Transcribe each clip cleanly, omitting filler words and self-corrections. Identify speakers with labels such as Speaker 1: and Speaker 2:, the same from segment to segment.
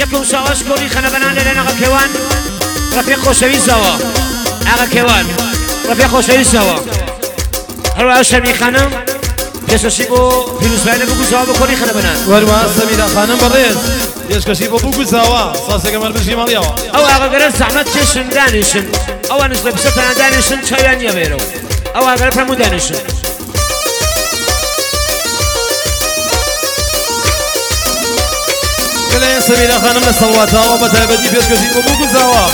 Speaker 1: يكون سواش كوري خنا بنان لنا أغا كيوان رفيق خوشوي سوا أغا كيوان رفيق خوشوي سوا هروا شرمي خانم يسوسي بو فيروز باينه بو سوا بكوري خنا بنان
Speaker 2: وروا سميرة خانم بريز يسكسي بو سوا صاصة كمان بشي ماليوا
Speaker 1: أو أغا قرر زحمت كشن دانشن أو أنس لبستنا دانشن شايان يبيرو أو أغا فرمو دانشن
Speaker 2: كلا سميرة خانم لصلواتها وبتابدي يسكسي بو سوا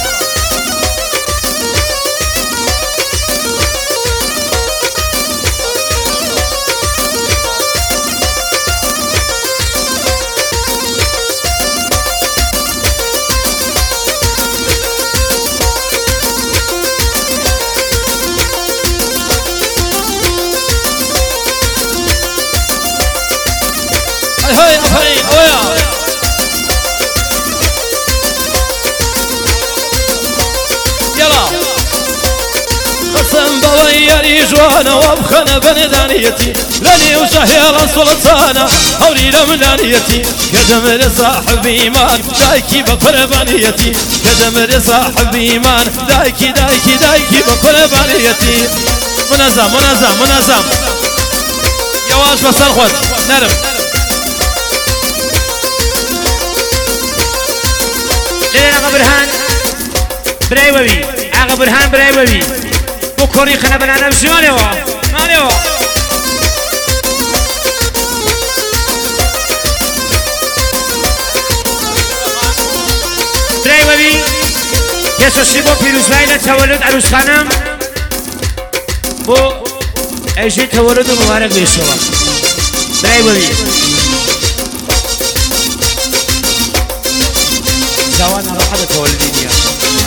Speaker 2: جوانا وابخنا بندانيتي لاني وشهير السلطانة هولي لمدانيتي قدم لصاحب إيمان دايكي بقربانيتي قدم لصاحب إيمان دايكي دايكي دايكي بقربانيتي منظم منظم منظم يواش بصر خود نرم
Speaker 1: لين آغا برهان برايوبي آغا برهان برايوبي بكوري خنا بنانا بشي ماليوا ماليوا برايوبي يسوسي بو فيروز باينه تولد عروس خانم بو ايجي تولد مبارك بيشوا برايوبي زوانا راحة تولدين يا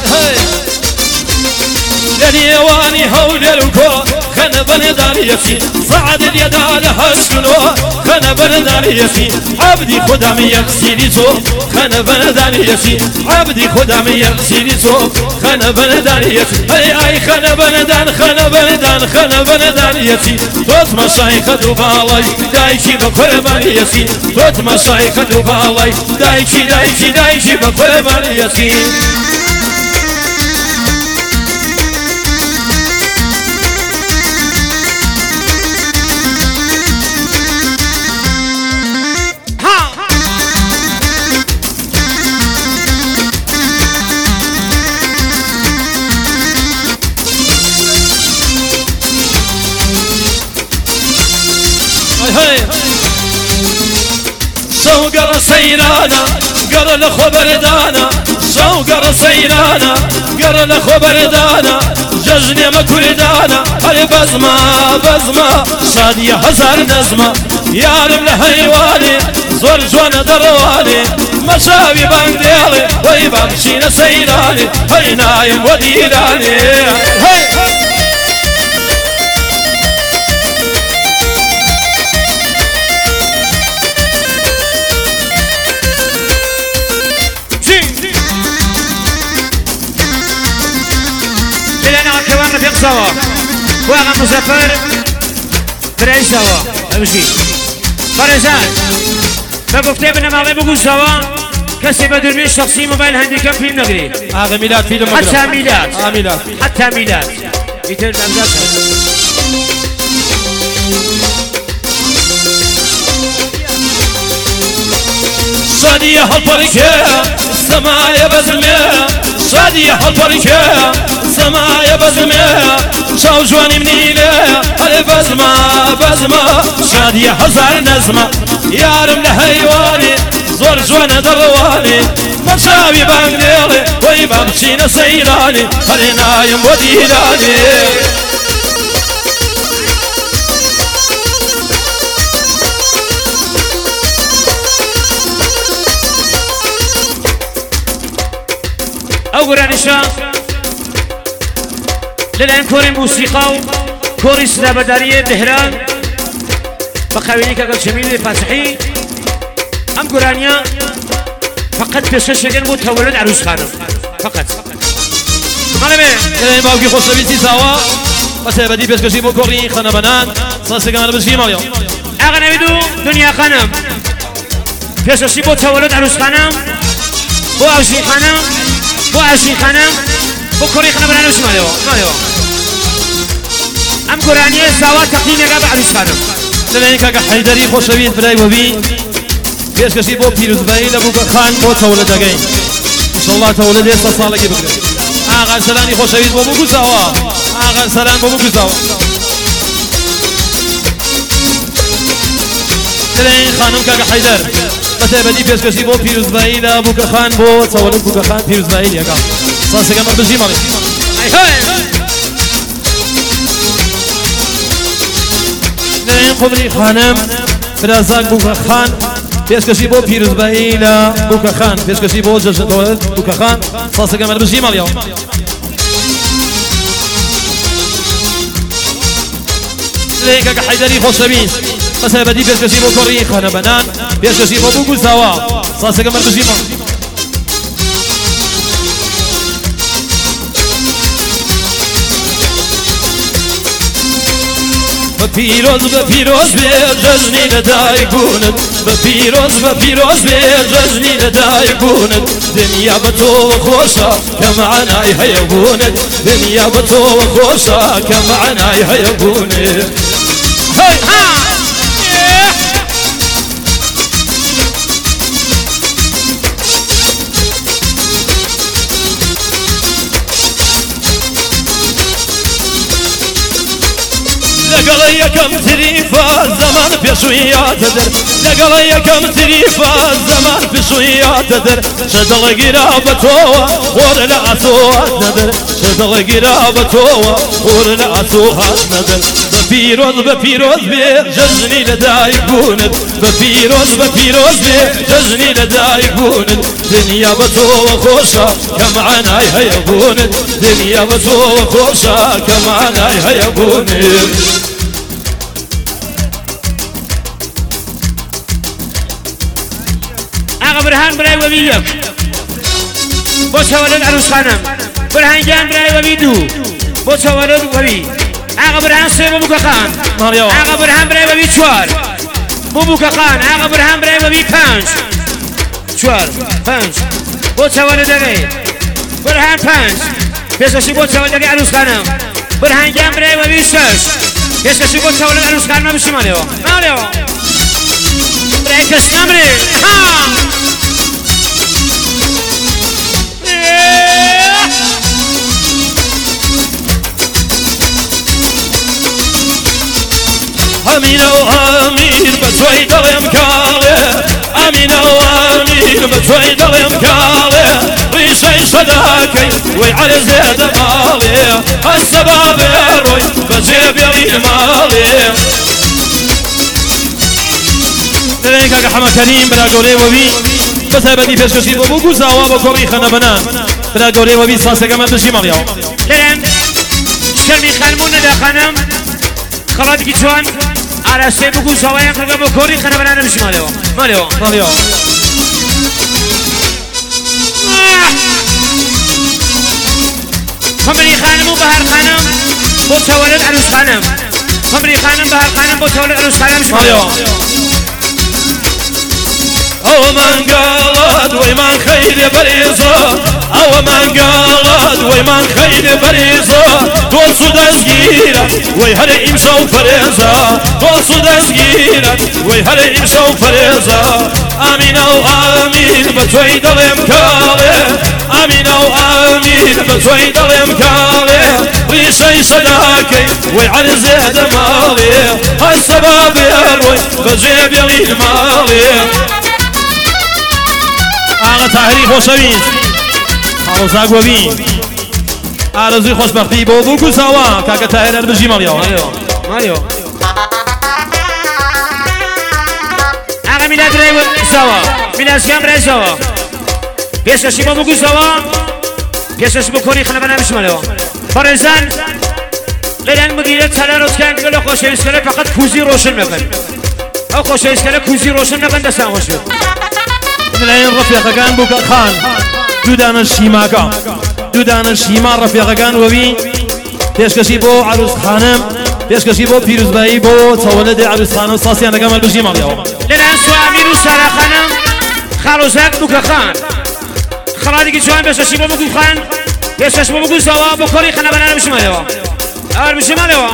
Speaker 2: لاني واني هول الكو خنا بندانيتي صعد اليدان هشكنو خنا بندانيتي عبدي خدامي يكسيني تو خنا بندانيتي عبدي خدامي يكسيني تو خنا بندانيتي اي خنا بندان خنا بندان خنا بندانيتي توت مشايخ دوبالاي دايشي بقربانيتي توت مشايخ دوبالاي دايشي دايشي دايشي بقربانيتي شوقر سيرانا قر الخبر دانا شوقر سيرانا قر الخبر دانا ججني مكل دانا هاي بزمة بزمة شادية هزار نزمة يارم لهيواني زور جوانا درواني مشاوي بانديلي وي بامشينا سيراني هاي نايم وديراني هاي
Speaker 1: سوا واغا مسافر برای سوا بمشي فرزان بگفته بنا ماغي بقول سوا كسي بدرمي الشخصي موبايل هانديكاب فيلم نقري
Speaker 2: هذا ميلاد فيلم
Speaker 1: حتى ميلاد
Speaker 2: ميلاد
Speaker 1: حتى ميلاد يتر بأمزاج
Speaker 2: صادية هالبركة سمايا بزمية صادية هالبركة سمايا بزمية شاو جواني منيلة هالي بزمة بزمة شادية هزار نزمة يارم لهيواني زور جوانا درواني مشاوي بانديلي وي بامشينا سيراني هالي نايم وديراني
Speaker 1: أولا نشا للآن كوري موسيقى كوري سلابدارية بهران بخاويني كاقل شميل فاتحي أم قرانيا فقط بسش لقن متولد عروس خانم فقط مالا بيه
Speaker 2: للآن باوكي خوش نبيتي سوا بس بدي بس كشي بو كوري خانا بنان صاصة كمان بشي ماليا
Speaker 1: أغنى بدو دنيا خانم بسش بو تولد عروس خانم بو عشرين خانم بو 20 خانم بو كوري خانم برانوش ماليو ام قرانية سوا تقييم يقع عروس خانم
Speaker 2: لەلایەن کاکە حەیدەری خۆشەویست برای وەبی پێشکەشی بۆ پیرۆزبایی لە بووکە خان بۆ تەولەدەکەی ئینشەڵڵا تەولەد ئێستا ساڵێکی بکرێت ئاغا سەرانی خۆشەویست بۆ بووکو چاوە ئاغا سەران بۆ بووکو چاوە لەلایەن خانم کاکە حەیدەر بەتایبەتی پێشکەشی بۆ پیرۆزبایی لە بووکە خان بۆ تەولەد بووکە خان پیرۆزبایی لێکا ساسەکە مەربژی مەڵی لەلایەن قوبری خانم فرازاک بووکە خان پێشکەشی بۆ پیرۆزبایی لە بووکە خان پێشکەشی بۆ جەژن تەولەد بووکە خان ساسەکە مەربژی مەڵیەوە لەلایەن کاکە حەیدەری خۆشەویست بەتایبەتی پێشکەشی بۆ کۆڕی خانە بەنان پێشکەشی بۆ بووکو چاوە ساسەکە مەربژی مەڵی بپیروز بێ جەژنی لەدایک بوونت بپیروز بێ جەژنی لەدایک بوونت دنیا بە تۆ خۆشە کە مەعنای هەیە بوونت دنیا بە تۆ خۆشە کە مەعنای هەیە بوونت لەگەڵ یەکەم تریفە زەمان پێشوویاتە دەر لەگەڵ یەکەم تریفە زەمان پێشوویاتە دەر چە دڵگیرا بە تۆوە خۆر لە ئاسۆ هات نەدەر چە دڵگیرا بە تۆوە خۆر لە ئاسۆ هات نەدەر بەپیرۆز بێ جەژنی لەدایک بوونت بەپیرۆز بێ جەژنی لەدایک بوونت دنیا بە تۆوە خۆشە کە مەعنای هەیە بوونت دنیا بە تۆوە خۆشە کە مەعنای هەیە بوونت
Speaker 1: برهان برای وبی یک بۆ تەولەد عروس خانم برهان گیان برای وبی دو بۆ تەولەد وبی ئاغا برهان سێ بۆ بووکە خان ئاغا برهان برای وبی 4 بۆ بووکە خان ئاغا برهان برای وبی 5 4 5 بۆ تەولەدەکەی برهان 5 پێشکەشی بۆ تەولەدەکەی عروس خانم برهان گیان برای وبی 6 پێشکەشی بۆ تەولەد عروس خانم بشی ماڵێەوە برای کەس نامرێ
Speaker 2: ئەمینە و ئامیر بە تۆی دەڵێم کاڵێ ئەمینە و ئامیر بە تۆی دەڵێم کاڵێ ڕیشەی سەداکەی وەی عەرزێ دەماڵێ هەستەبا بێڕۆی بەجێ بێڵی ماڵێ لەلایەن کاکە حەمە کەریم برا گەورەی وەبی بەتایبەتی پێشکەشی بۆ بووکو چاوە بە کۆڕی خەنە بەنان برا گەورەی وەبی ساسەکە مەربژی مەڵیەوە
Speaker 1: لەلایەن شەرمی خانمون نەداخانم خەڵاتێکی جوان ئاراستەی بووکو چاوایان کردە بۆ کۆڕی خەنە بەنانە بشی ماڵێەوە خەمری خانم و بەهار خانم بۆ تەولەد عروس خانم خەمری خانم بەهار خانم بۆ تەولەد عروس خانم بشی ماڵێەوە
Speaker 2: ئەوە مانگاڵات وەیمان خەیرێ بەرێزە ئەوە مانگاڵات وەیمان خەیرێ بەرێزە دۆڵ و دەستگیرە وەی هەرە ئیمشەو فەرێزە دۆڵ و دەستگیرە وەی هەرە ئیمشەو فەرێزە ئامینە و ئامین بە تۆی دەڵێم کاڵێ ئامینە و ئامین بە تۆی دەڵێم کاڵێ ڕیشەی سەداکەی وەی عەرزێ دەماڵێ هەستەبا بێڕۆی بەجێ بێڵی ماڵێ ئاغا تاهری خۆشەویست ئاڵۆزاک وەبی ئارەزوی خۆشبەختی بۆ بووکو چاوە کاکە تاهر هەربژی مەڵیەوە
Speaker 1: ئاغا میلاد برای چاوە میلاسیان برای چاوە پێشکەشی بۆ بووکو چاوە پێشکەشی بۆ کۆڕی خەنە بەنان بشی ماڵێەوە بەڕێزان لەلایەن مدیرە چەلارۆچکان کە لە خۆشەویستکەرە فەقەت کوزی ڕۆشن مەکەن ئەو خۆشەویستکەرە کوزی ڕۆشن مەکەن دەستان خۆش بێت
Speaker 2: لەلایەن ڕەفیقەکان بووکە خان دوودانە شیماکە دوودانە شیما ڕەفیقەکان وەبی پێشکەشی بۆ عروس خانم پێشکەشی بۆ پیرۆزبایی بۆ تەولەدی عروس خانم و ساسیان دەکەم هەربژی ماڵیەوە
Speaker 1: لەلایەن سوامیر و سارا خانم خاڵۆزاک بووکە خان خرادي كي شوان بس شيبو بقول خان بس شيبو بقول سوا بكوري خنا بنا مش مالوا أول مش مالوا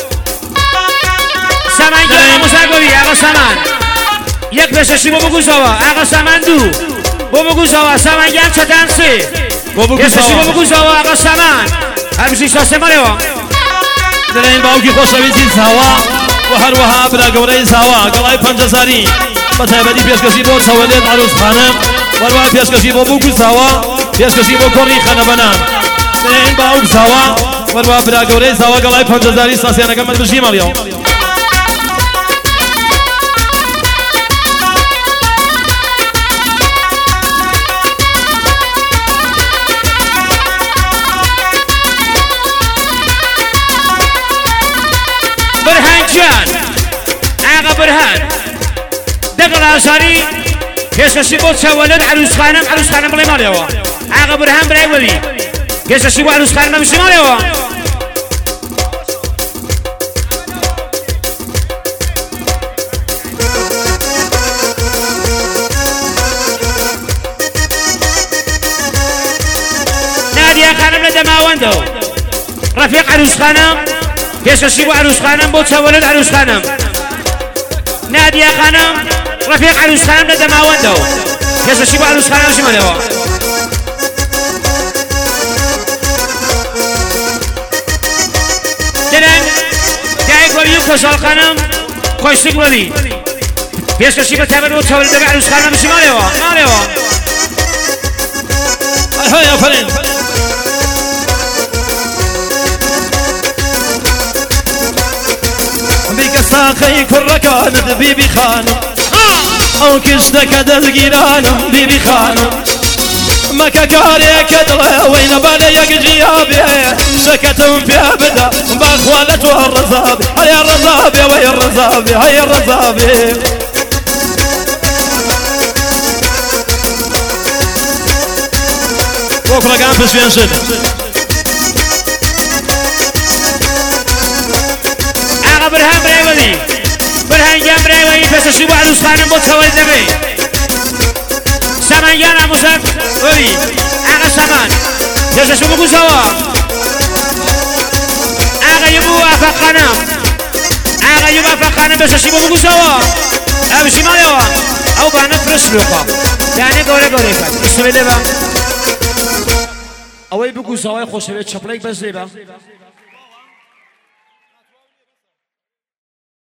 Speaker 1: سامان يا مساقبي أغا سامان يك بس شيبو بقول سوا أغا سامان دو بقول سوا سامان يام شتان سي بس شيبو بقول سوا أغا سامان أول مش شو سمالوا
Speaker 2: دلين باوكي خوش بيزين سوا وهروها بلا قوري سوا قلاي پنجزاري بتابدي بيشكشي بو سواليد عروس خانم وروا بيشكشي بو بوكو سوا بيشكشي بو كوري خانه بنان دلين باوك سوا وروا بلا قوري سوا قلاي پنجزاري ساسيانا كمل بشي ماليو
Speaker 1: برهان دقل عصاري كيس شيبو تسولد عروس خانم بلاي ماليوا عاقا برهان بلاي ولي كيس شيبو عروس خانم مش ماليوا نادية خانم لدما وندو رفيق عروس خانم كيس شيبو عروس خانم بو تسولد عروس خانم نادية خانم رفيق عروس خانم لدما وندو كيس شيبو عروس خانم شو مالوا دلن داي قوليو كسال خانم خوشتك ولي كيس شيبو تابر بو تولد عروس خانم شو مالوا
Speaker 2: هاي يا فرين ساقي كركان بيبي خانم او كشتك دزقيرانم بيبي خانم ما كقاري كدله وين بالي يجيابي سكتم في ابدا باخوالته الرزابي هيا الرزابي ويا الرزابي هيا الرزابي بكره قام بس في انشد
Speaker 1: برهان برايولي برهان جام برايولي بس شيبو عروس خانم بو تولد دبي سامان يانا مساق ولي اغا سامان بس شيبو سوا اغا يبو افقانم اغا يبو افقانم بس شيبو سوا او شماليوا او بانا فرش لوقا يعني قولي كات بسم الله اوي بقول سوا خوشبه چپليك بس ليبا